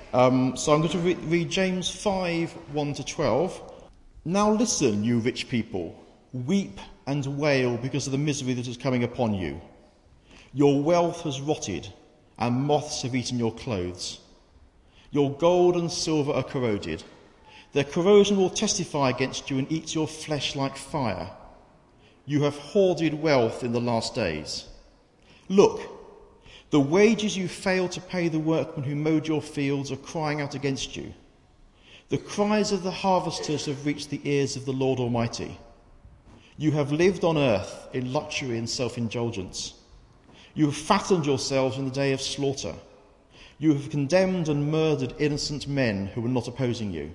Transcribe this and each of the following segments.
So I'm going to read James 5, 1 to 12. Now listen, you rich people, weep and wail because of the misery that is coming upon you. Your wealth has rotted, and moths have eaten your clothes. Your gold and silver are corroded. Their corrosion will testify against you and eat your flesh like fire. You have hoarded wealth in the last days. Look, the wages you failed to pay the workmen who mowed your fields are crying out against you. The cries of the harvesters have reached the ears of the Lord Almighty. You have lived on earth in luxury and self-indulgence. You have fattened yourselves in the day of slaughter. You have condemned and murdered innocent men who were not opposing you.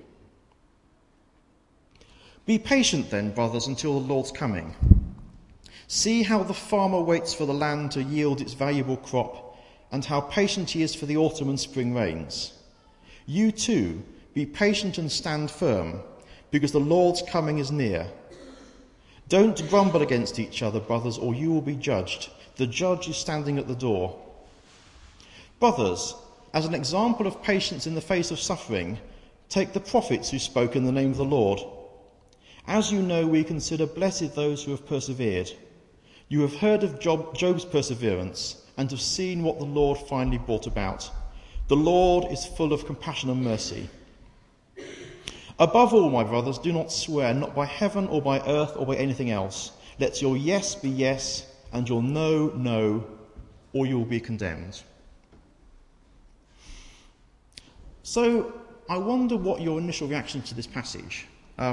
Be patient then, brothers, until the Lord's coming. See how the farmer waits for the land to yield its valuable crop, and how patient he is for the autumn and spring rains. You too, be patient and stand firm, because the Lord's coming is near. Don't grumble against each other, brothers, or you will be judged. The judge is standing at the door. Brothers, as an example of patience in the face of suffering, take the prophets who spoke in the name of the Lord. As you know, we consider blessed those who have persevered. You have heard of Job's perseverance and have seen what the Lord finally brought about. The Lord is full of compassion and mercy. Above all, my brothers, do not swear, not by heaven or by earth or by anything else. Let your yes be yes and your no, no, or you will be condemned. So, I wonder what your initial reaction to this passage.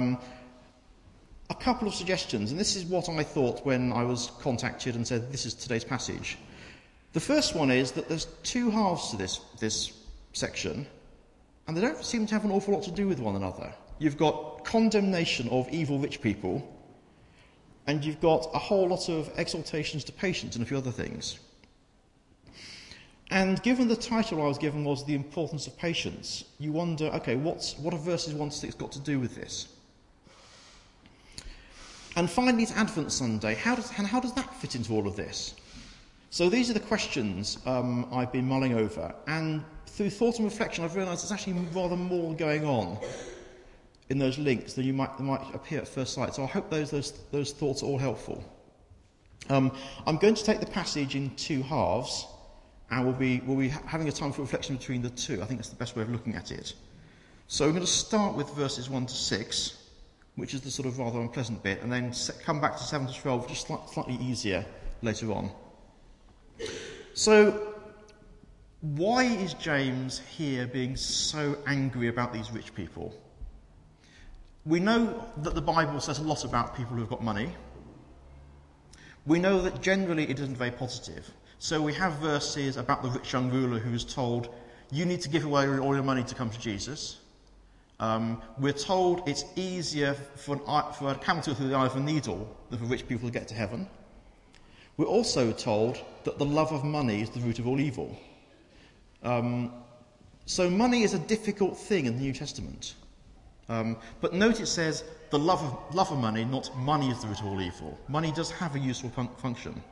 A couple of suggestions, and this is what I thought when I was contacted and said this is today's passage. The first one is that there's two halves to this section, and they don't seem to have an awful lot to do with one another. You've got condemnation of evil rich people, and you've got a whole lot of exhortations to patience and a few other things. And given the title I was given was The Importance of Patience, you wonder, okay, what have verses 1 to 6 got to do with this? And finally, it's Advent Sunday. How does that fit into all of this? So these are the questions I've been mulling over. And through thought and reflection, I've realised there's actually rather more going on in those links than might appear at first sight. So I hope those thoughts are all helpful. I'm going to take the passage in two halves, and we'll be having a time for reflection between the two. I think that's the best way of looking at it. So we're going to start with verses 1 to 6. Which is the sort of rather unpleasant bit, and then come back to 7 to 12, just slightly easier later on. So, why is James here being so angry about these rich people? We know that the Bible says a lot about people who've got money. We know that generally it isn't very positive. So we have verses about the rich young ruler who is told, you need to give away all your money to come to Jesus. We're told it's easier for a camel to go through the eye of a needle than for rich people to get to heaven. We're also told that the love of money is the root of all evil. So money is a difficult thing in the New Testament. But note it says the love of money, not money is the root of all evil. Money does have a useful function.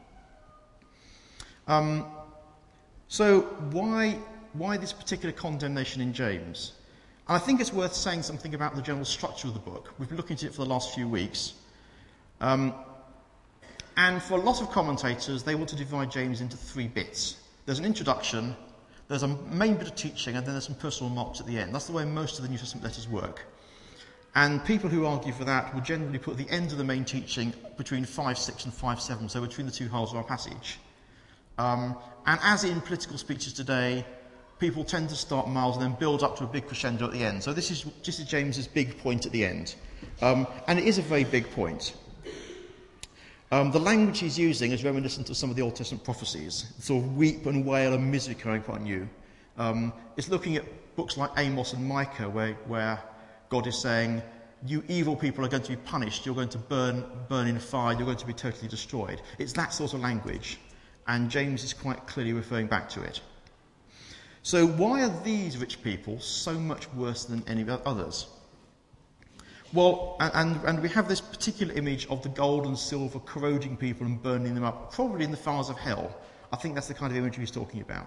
So why this particular condemnation in James? And I think it's worth saying something about the general structure of the book. We've been looking at it for the last few weeks. And for a lot of commentators, they want to divide James into three bits. There's an introduction, there's a main bit of teaching, and then there's some personal remarks at the end. That's the way most of the New Testament letters work. And people who argue for that will generally put the end of the main teaching between 5:6 and 5:7, so between the two halves of our passage. And as in political speeches today, people tend to start mild and then build up to a big crescendo at the end. So this is James's big point at the end. And it is a very big point. The language he's using is reminiscent of some of the Old Testament prophecies. Sort of weep and wail and misery coming upon you. It's looking at books like Amos and Micah where God is saying, you evil people are going to be punished, you're going to burn in fire, you're going to be totally destroyed. It's that sort of language. And James is quite clearly referring back to it. So why are these rich people so much worse than any others? Well, and we have this particular image of the gold and silver corroding people and burning them up, probably in the fires of hell. I think that's the kind of image he's talking about.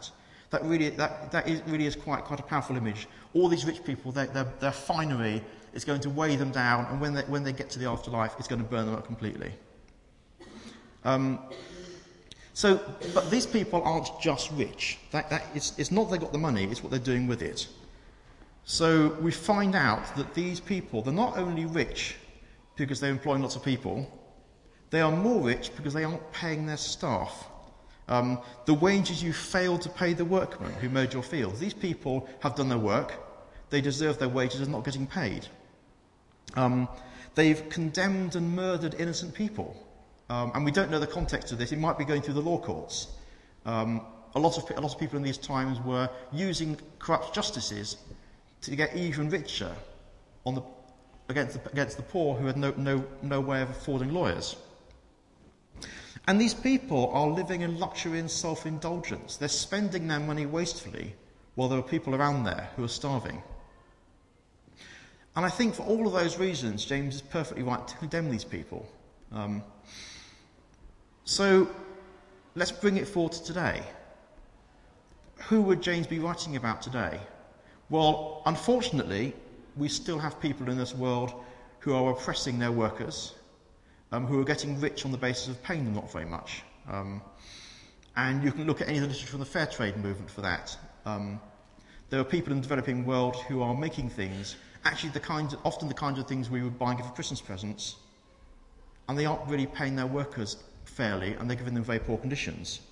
That really is quite a powerful image. All these rich people, their finery is going to weigh them down, and when they get to the afterlife, it's going to burn them up completely. But these people aren't just rich. It's not they got the money, it's what they're doing with it. So we find out that these people, they're not only rich because they're employing lots of people, they are more rich because they aren't paying their staff. The wages you failed to pay the workmen who mowed your fields. These people have done their work. They deserve their wages and not getting paid. They've condemned and murdered innocent people. And we don't know the context of this. It might be going through the law courts. A lot of people in these times were using corrupt justices to get even richer against the poor who had no way of affording lawyers. And these people are living in luxury and self-indulgence. They're spending their money wastefully while there are people around there who are starving. And I think for all of those reasons, James is perfectly right to condemn these people. So let's bring it forward to today. Who would James be writing about today? Well, unfortunately, we still have people in this world who are oppressing their workers, who are getting rich on the basis of paying them not very much. And you can look at any of the literature from the fair trade movement for that. There are people in the developing world who are making things, actually often the kinds of things we would buy and give for Christmas presents, and they aren't really paying their workers fairly, and they're giving them very poor conditions.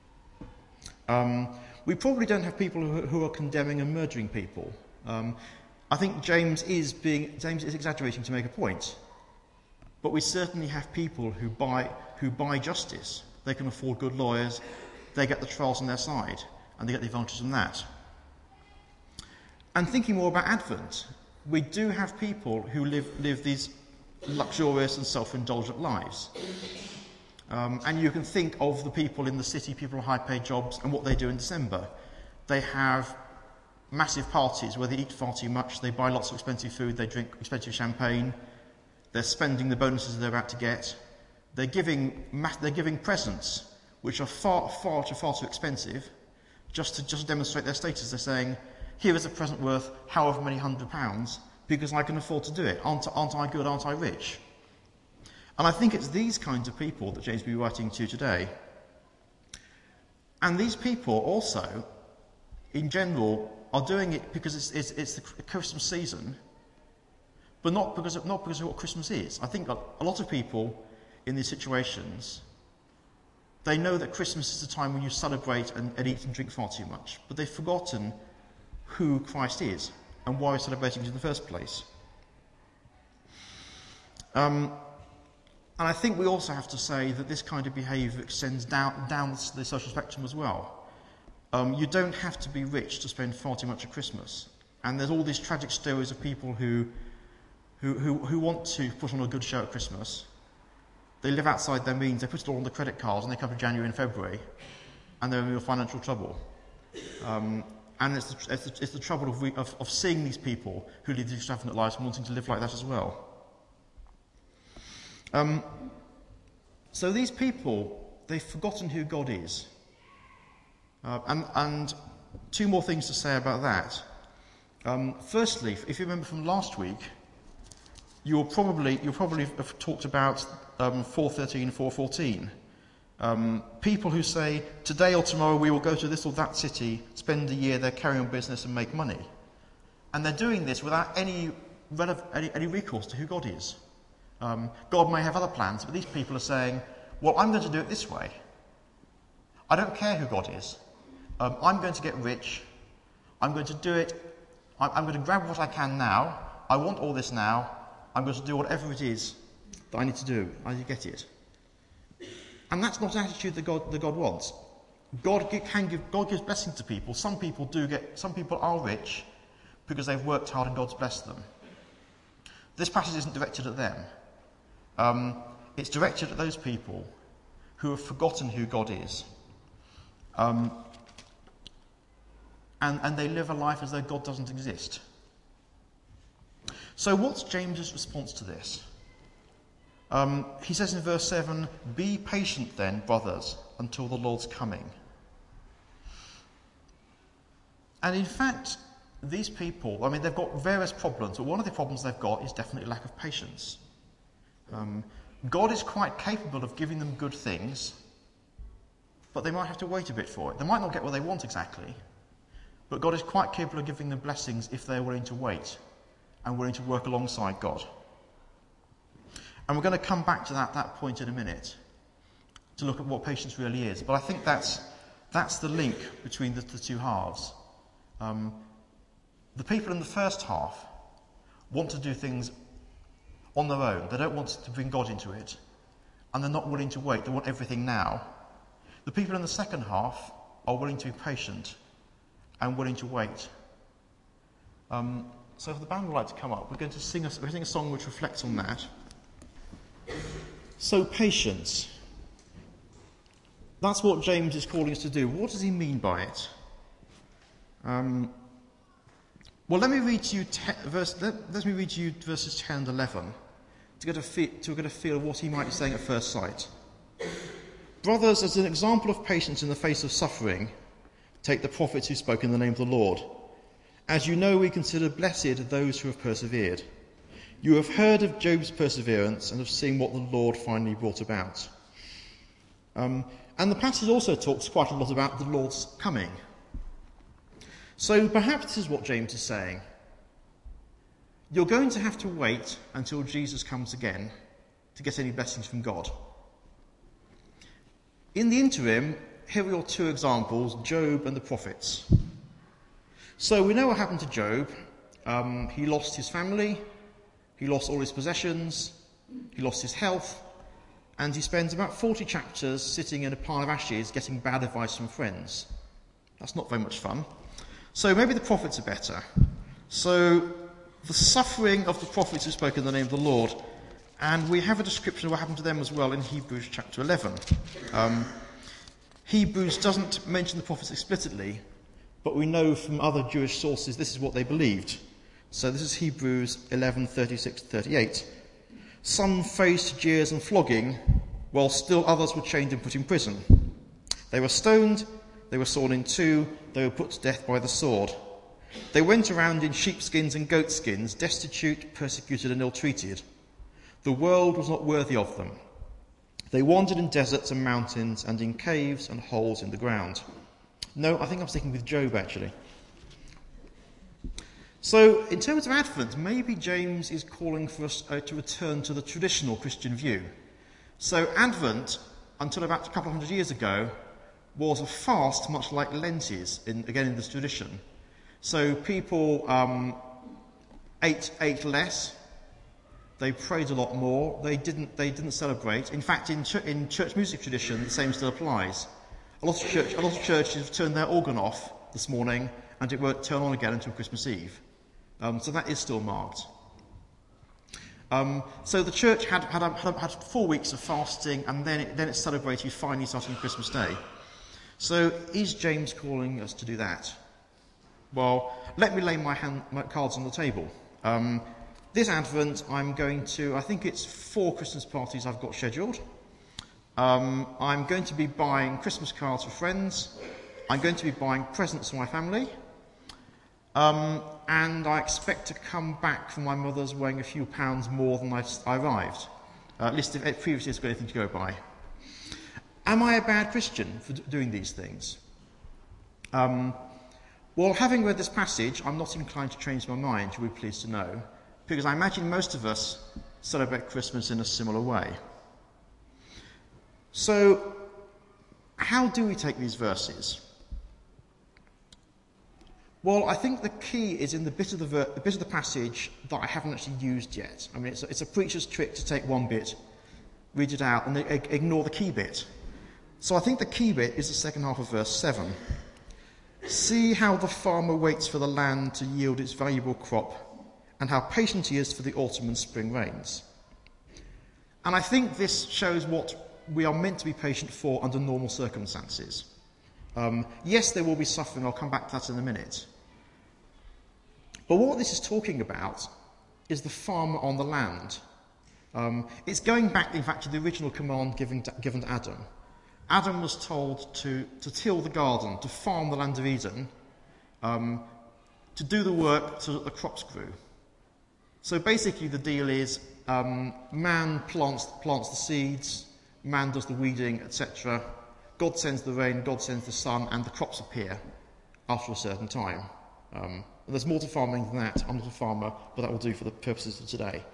We probably don't have people who are condemning and murdering people. I think James is exaggerating to make a point. But we certainly have people who buy justice. They can afford good lawyers, they get the trials on their side, and they get the advantage from that. And thinking more about Advent, we do have people who live these luxurious and self-indulgent lives. And you can think of the people in the city, people with high-paid jobs, and what they do in December. They have massive parties where they eat far too much, they buy lots of expensive food, they drink expensive champagne, they're spending the bonuses they're about to get, they're giving presents which are far too expensive just to demonstrate their status. They're saying, here is a present worth however many £100 because I can afford to do it. Aren't I good? Aren't I rich? And I think it's these kinds of people that James will be writing to today. And these people also, in general, are doing it because it's the Christmas season, but not because of what Christmas is. I think a lot of people in these situations, they know that Christmas is the time when you celebrate and eat and drink far too much, but they've forgotten who Christ is and why we're celebrating it in the first place. And I think we also have to say that this kind of behaviour extends down the social spectrum as well. You don't have to be rich to spend far too much at Christmas. And there's all these tragic stories of people who want to put on a good show at Christmas. They live outside their means, they put it all on the credit cards, and they come to January and February, and they're in real financial trouble. And it's the trouble of seeing these people who live these extravagant lives and wanting to live like that as well. So these people, they've forgotten who God is. And two more things to say about that. Firstly, if you remember from last week, you'll probably have talked about 4:13, 4:14. People who say, today or tomorrow we will go to this or that city, spend a year there, carry on business and make money. And they're doing this without any recourse to who God is. God may have other plans, but these people are saying, well, I'm going to do it this way. I don't care who God is. I'm going to get rich. I'm going to do it. I'm going to grab what I can now. I want all this now. I'm going to do whatever it is that I need to do. I need to get it. And that's not an attitude that God wants. God gives blessing to people. Some people are rich because they've worked hard and God's blessed them. This passage isn't directed at them. It's directed at those people who have forgotten who God is. And they live a life as though God doesn't exist. So what's James's response to this? He says in verse 7, be patient then, brothers, until the Lord's coming. And in fact, these people, I mean, they've got various problems, but one of the problems they've got is definitely lack of patience. God is quite capable of giving them good things, but they might have to wait a bit for it. They might not get what they want exactly, but God is quite capable of giving them blessings if they're willing to wait and willing to work alongside God. And we're going to come back to that point in a minute to look at what patience really is. But I think that's the link between the two halves. The people in the first half want to do things on their own. They don't want to bring God into it. And they're not willing to wait. They want everything now. The people in the second half are willing to be patient and willing to wait. So if the band would like to come up, we're going to sing a song which reflects on that. So patience. That's what James is calling us to do. What does he mean by it? Well, let me read to you verses 10 and 11 to get a feel of what he might be saying at first sight. Brothers, as an example of patience in the face of suffering, take the prophets who spoke in the name of the Lord. As you know, we consider blessed those who have persevered. You have heard of Job's perseverance and have seen what the Lord finally brought about. And the passage also talks quite a lot about the Lord's coming. So perhaps this is what James is saying. You're going to have to wait until Jesus comes again to get any blessings from God. In the interim, here are your two examples, Job and the prophets. So we know what happened to Job. He lost his family, he lost all his possessions, he lost his health, and he spends about 40 chapters sitting in a pile of ashes getting bad advice from friends. That's not very much fun. So maybe the prophets are better. So the suffering of the prophets who spoke in the name of the Lord, and we have a description of what happened to them as well in Hebrews chapter 11. Hebrews doesn't mention the prophets explicitly, but we know from other Jewish sources this is what they believed. So this is Hebrews 11:36-38. Some faced jeers and flogging, while still others were chained and put in prison. They were stoned, they were sawn in two, they were put to death by the sword. They went around in sheepskins and goatskins, destitute, persecuted and ill-treated. The world was not worthy of them. They wandered in deserts and mountains and in caves and holes in the ground. No, I think I'm sticking with Job, actually. So, in terms of Advent, maybe James is calling for us to return to the traditional Christian view. So, Advent, until about a couple of hundred years ago, was a fast much like Lent is, again in this tradition. So, people ate less, they prayed a lot more, they didn't celebrate. In fact, in church music tradition, the same still applies. A lot of churches have turned their organ off this morning, and it won't turn on again until Christmas Eve. So that is still marked. So the church had 4 weeks of fasting, and then it celebrated finally starting Christmas Day. So is James calling us to do that? Well, let me lay my cards on the table. This Advent, I'm going to, I think it's 4 Christmas parties I've got scheduled. I'm going to be buying Christmas cards for friends. I'm going to be buying presents for my family. And I expect to come back from my mother's weighing a few pounds more than I arrived. At least if previously it's got anything to go by. Am I a bad Christian for doing these things? Well, having read this passage, I'm not inclined to change my mind, you'll be pleased to know, because I imagine most of us celebrate Christmas in a similar way. So, how do we take these verses? Well, I think the key is in the bit of the passage that I haven't actually used yet. I mean, it's a preacher's trick to take one bit, read it out, and then ignore the key bit. So I think the key bit is the second half of verse 7. See how the farmer waits for the land to yield its valuable crop, and how patient he is for the autumn and spring rains. And I think this shows what we are meant to be patient for under normal circumstances. Yes, there will be suffering. I'll come back to that in a minute. But what this is talking about is the farmer on the land. It's going back, in fact, to the original command given to Adam. Adam was told to till the garden, to farm the land of Eden, to do the work so that the crops grew. So basically the deal is man plants the seeds, man does the weeding, etc. God sends the rain, God sends the sun, and the crops appear after a certain time. There's more to farming than that. I'm not a farmer, but that will do for the purposes of today.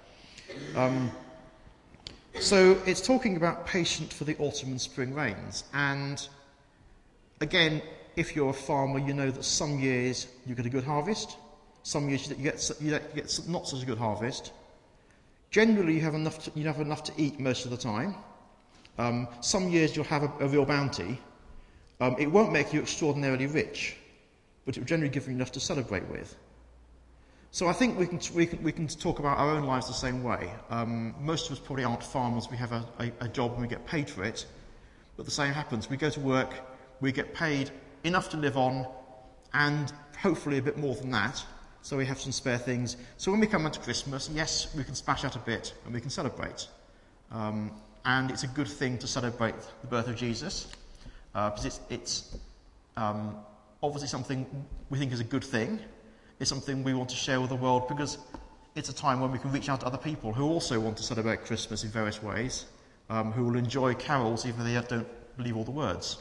So it's talking about patient for the autumn and spring rains. And again, if you're a farmer, you know that some years you get a good harvest, some years you get not such a good harvest. Generally, you have enough to eat most of the time. Some years you'll have a real bounty. It won't make you extraordinarily rich, but it will generally give you enough to celebrate with. So I think we can talk about our own lives the same way. Most of us probably aren't farmers. We have a job and we get paid for it. But the same happens. We go to work, we get paid enough to live on, and hopefully a bit more than that. So we have some spare things. So when we come into Christmas, yes, we can splash out a bit and we can celebrate. And it's a good thing to celebrate the birth of Jesus, because it's obviously something we think is a good thing. It's something we want to share with the world because it's a time when we can reach out to other people who also want to celebrate Christmas in various ways, who will enjoy carols even if they don't believe all the words.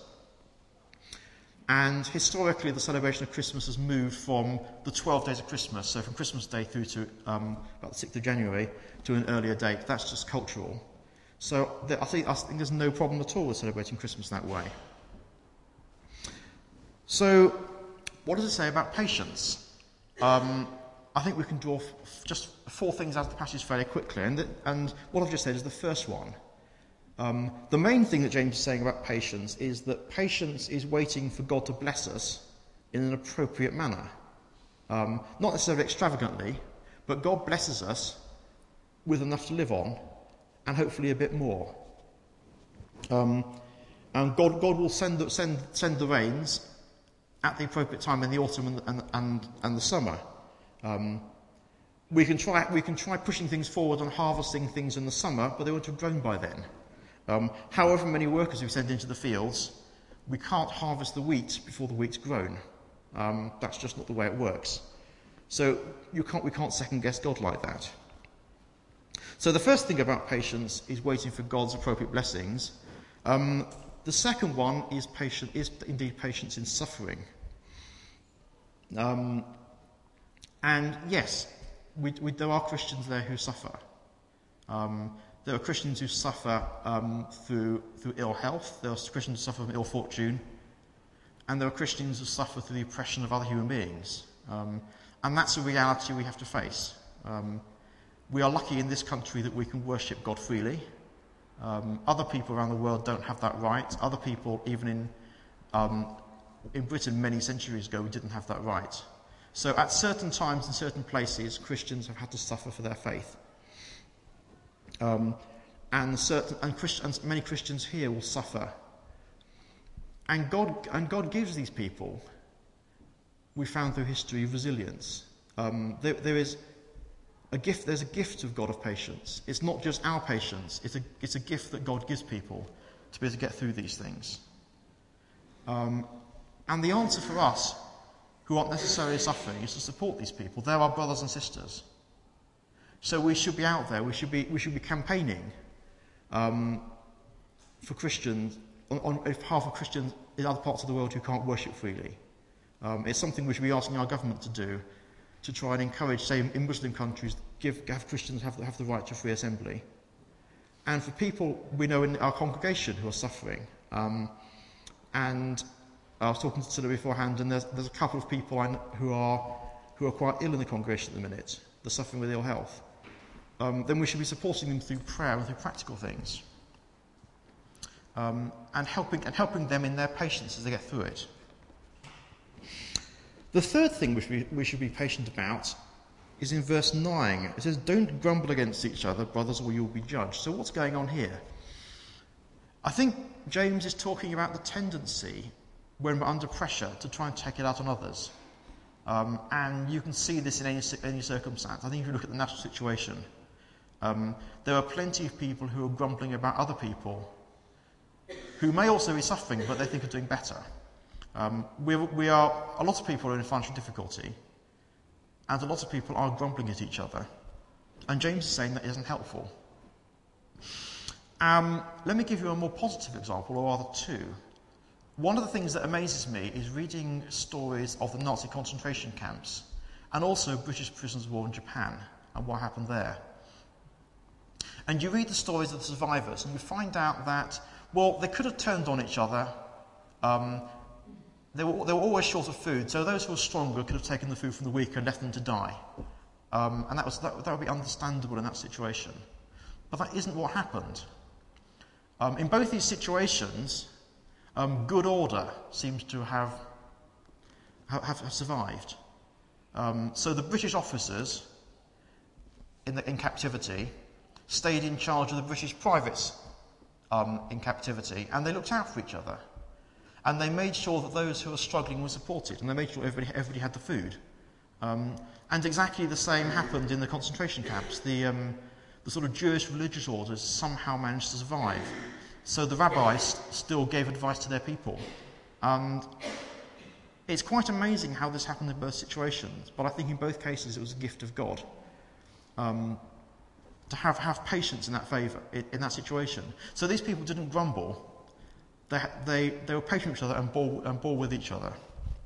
And historically, the celebration of Christmas has moved from the 12 days of Christmas, so from Christmas Day through to about the 6th of January, to an earlier date. That's just cultural. So I think there's no problem at all with celebrating Christmas that way. So what does it say about patience? I think we can draw just 4 things out of the passage fairly quickly, and what I've just said is the first one. The main thing that James is saying about patience is that patience is waiting for God to bless us in an appropriate manner. Not necessarily extravagantly, but God blesses us with enough to live on, and hopefully a bit more. And God will send the rains at the appropriate time in the autumn and the summer. We can try pushing things forward and harvesting things in the summer, but they won't have grown by then. However many workers we send into the fields, we can't harvest the wheat before the wheat's grown. That's just not the way it works. So we can't second guess God like that. So the first thing about patience is waiting for God's appropriate blessings. The second one is indeed patience in suffering. And yes, there are Christians there who suffer. There are Christians who suffer through ill health. There are Christians who suffer from ill fortune. And there are Christians who suffer through the oppression of other human beings. And that's a reality we have to face. We are lucky in this country that we can worship God freely. Other people around the world don't have that right. Other people, even in Britain many centuries ago, didn't have that right. So at certain times in certain places, Christians have had to suffer for their faith. And many Christians here will suffer. And God gives these people, we found through history, resilience. There's a gift of God of patience. It's not just our patience. It's a gift that God gives people to be able to get through these things. And the answer for us, who aren't necessarily suffering, is to support these people. They're our brothers and sisters. So we should be out there. We should be campaigning for Christians on behalf of Christians in other parts of the world who can't worship freely. It's something we should be asking our government to do, to try and encourage, say, in Muslim countries, have Christians have the right to free assembly. And for people we know in our congregation who are suffering, and I was talking to Silla beforehand, and there's a couple of people who are quite ill in the congregation at the minute. They're suffering with ill health. Then we should be supporting them through prayer and through practical things, and helping them in their patience as they get through it. The third thing we should be patient about is in verse 9. It says, "Don't grumble against each other, brothers, or you'll be judged." So what's going on here? I think James is talking about the tendency, when we're under pressure, to try and take it out on others. And you can see this in any circumstance. I think if you look at the national situation, there are plenty of people who are grumbling about other people who may also be suffering, but they think are doing better. A lot of people are in financial difficulty, and a lot of people are grumbling at each other. And James is saying that isn't helpful. Let me give you a more positive example, or rather two. One of the things that amazes me is reading stories of the Nazi concentration camps, and also British prisoners of war in Japan, and what happened there. And you read the stories of the survivors, and you find out that, well, they could have turned on each other. They were always short of food, so those who were stronger could have taken the food from the weaker and left them to die. And that would be understandable in that situation. But that isn't what happened. In both these situations, good order seems to have survived. So the British officers in captivity stayed in charge of the British privates in captivity, and they looked out for each other. And they made sure that those who were struggling were supported, and they made sure everybody had the food. And exactly the same happened in the concentration camps. The sort of Jewish religious orders somehow managed to survive. So the rabbis still gave advice to their people. And it's quite amazing how this happened in both situations, but I think in both cases it was a gift of God. To have patience in that favour, in that situation. So these people didn't grumble. They were patient with each other and bore with each other.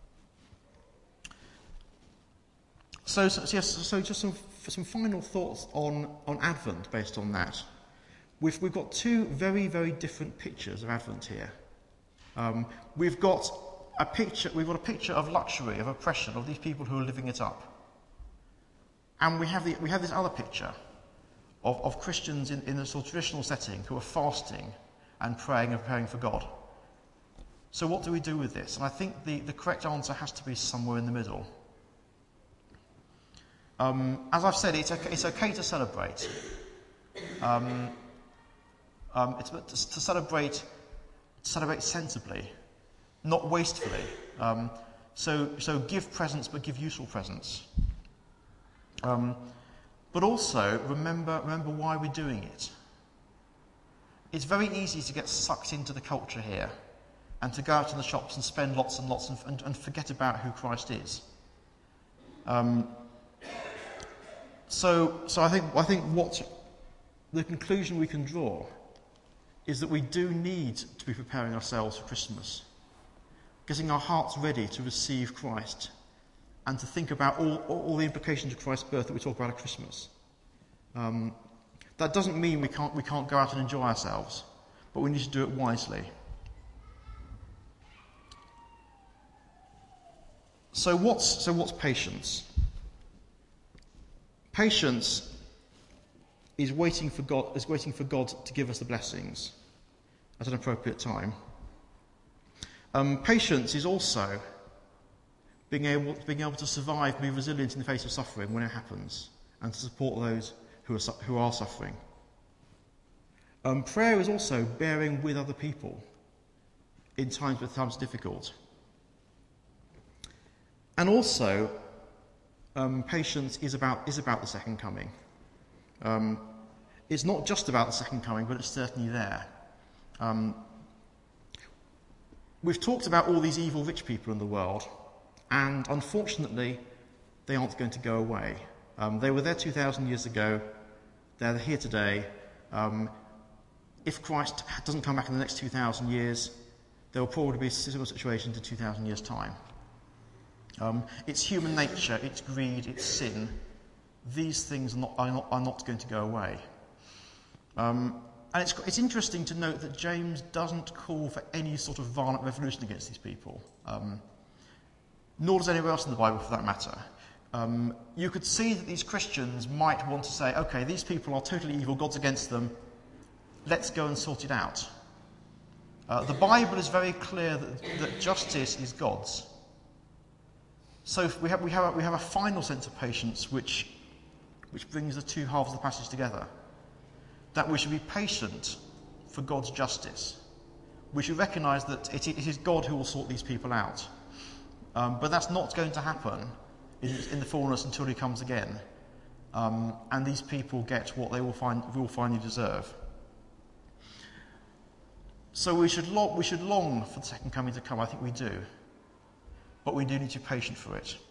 So just some final thoughts on Advent based on that. We've got two very, very different pictures of Advent here. We've got a picture of luxury, of oppression, of these people who are living it up. And we have this other picture of Christians in a sort of traditional setting who are fasting and praying and preparing for God. So what do we do with this? And I think the correct answer has to be somewhere in the middle. As I've said, it's okay to celebrate. It's to celebrate sensibly, not wastefully. So give presents, but give useful presents. But also remember why we're doing it. It's very easy to get sucked into the culture here, and to go out to the shops and spend lots and lots and forget about who Christ is. So I think what the conclusion we can draw is that we do need to be preparing ourselves for Christmas, getting our hearts ready to receive Christ, and to think about all the implications of Christ's birth that we talk about at Christmas. That doesn't mean we can't go out and enjoy ourselves, but we need to do it wisely. So what's patience? Patience is waiting for God to give us the blessings at an appropriate time. Patience is also being able to survive, be resilient in the face of suffering when it happens, and to support those who are suffering. Prayer is also bearing with other people in times when times are difficult. And also, patience is about the second coming. It's not just about the second coming, but it's certainly there. We've talked about all these evil rich people in the world, and unfortunately, they aren't going to go away. They were there 2,000 years ago. They're here today. If Christ doesn't come back in the next 2,000 years, there will probably be a similar situation to 2,000 years' time. It's human nature, it's greed, it's sin. These things are not going to go away. And it's interesting to note that James doesn't call for any sort of violent revolution against these people. Nor does anywhere else in the Bible, for that matter. You could see that these Christians might want to say, okay, these people are totally evil, God's against them, let's go and sort it out. The Bible is very clear that justice is God's. So we have a final sense of patience which brings the two halves of the passage together. That we should be patient for God's justice. We should recognise that it is God who will sort these people out. But that's not going to happen in the fullness until he comes again. And these people get what they will finally deserve. So we should long for the second coming to come. I think we do. but we do need to be patient for it.